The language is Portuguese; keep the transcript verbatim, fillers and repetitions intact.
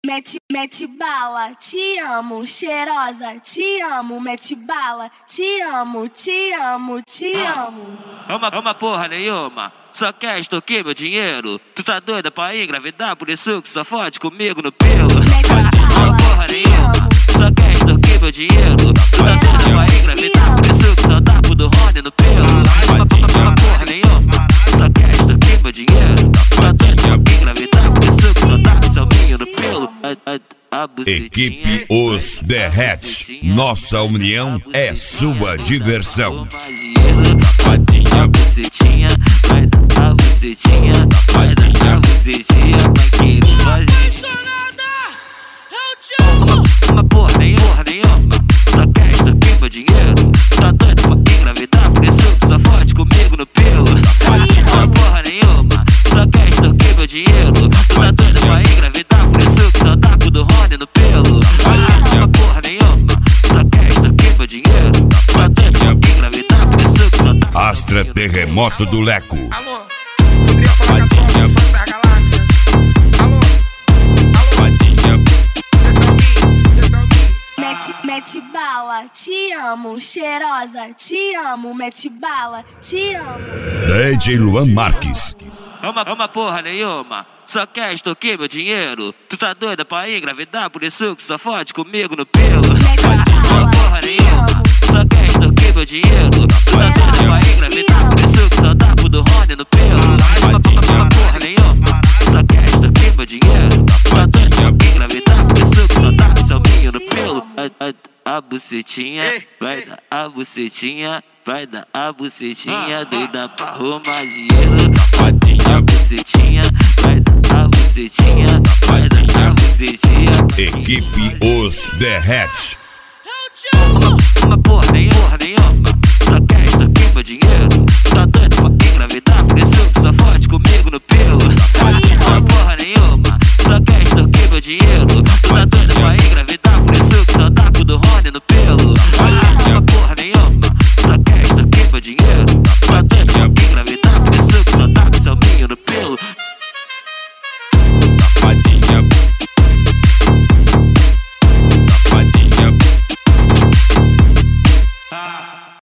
mete, mete bala, te amo, cheirosa, te amo, mete bala, te amo, te amo, te amo. Ama, ama porra nenhuma, só quer extorquir meu dinheiro. Tu tá doida pra engravidar, por isso que só fode comigo no pelo. Ama porra nenhuma, só quer extorquir meu dinheiro. Tu tá doida pra engravidar, por isso que só dá pro do Rony no pelo. Ama, ama porra nenhuma, só quer extorquir meu dinheiro. Tu tá doida pra engravidar, por isso que só dá pro salminho no pelo. Equipe Os Derrete. Nossa união é sua diversão. A bucetinha, vai dar a bucetinha, vai dar a bucetinha, vai querer fazer. Eu te amo. Uma porra nenhuma, nenhuma, só quer extorquir meu dinheiro. Tá doido pra engravidar, por isso que só fode comigo no pelo. Uma porra nenhuma, só quer extorquir meu dinheiro. Tá doido pra engravidar, por isso que só dá pro do Rony no pelo. Uma porra nenhuma, só quer extorquir meu dinheiro. Tá doido pra engravidar, por isso que só dá. Astra Terremoto do Leco. Alô, poderia falar com a tropa, fã da galáxia. Alô, alô, Vadinha. Mete, mete bala, te amo, cheirosa, te amo, mete bala, te amo. D J Luan Marques. Ama, ama porra nenhuma, só quer extorquir meu dinheiro. Tu tá doida pra engravidar, por isso que só fode comigo no pelo. Ama porra nenhuma, só quer extorquir meu dinheiro. Tu tá doida pra engravidar, por isso que só dá pro do Rony no pelo. Ama, ama porra nenhuma, só quer extorquir meu dinheiro. Tu tá doida pra engravidar, por isso que só dá pro salminho no pelo. A, a, a bucetinha, vai dar a bucetinha, vai dar a bucetinha, doida pra arrumar dinheiro. A bucetinha, vai dar a bucetinha, vai dar a bucetinha. Equipe Os Derrete. Eu te amo. Uma porra nenhuma, nenhuma, só quer extorquir meu dinheiro. Tá doido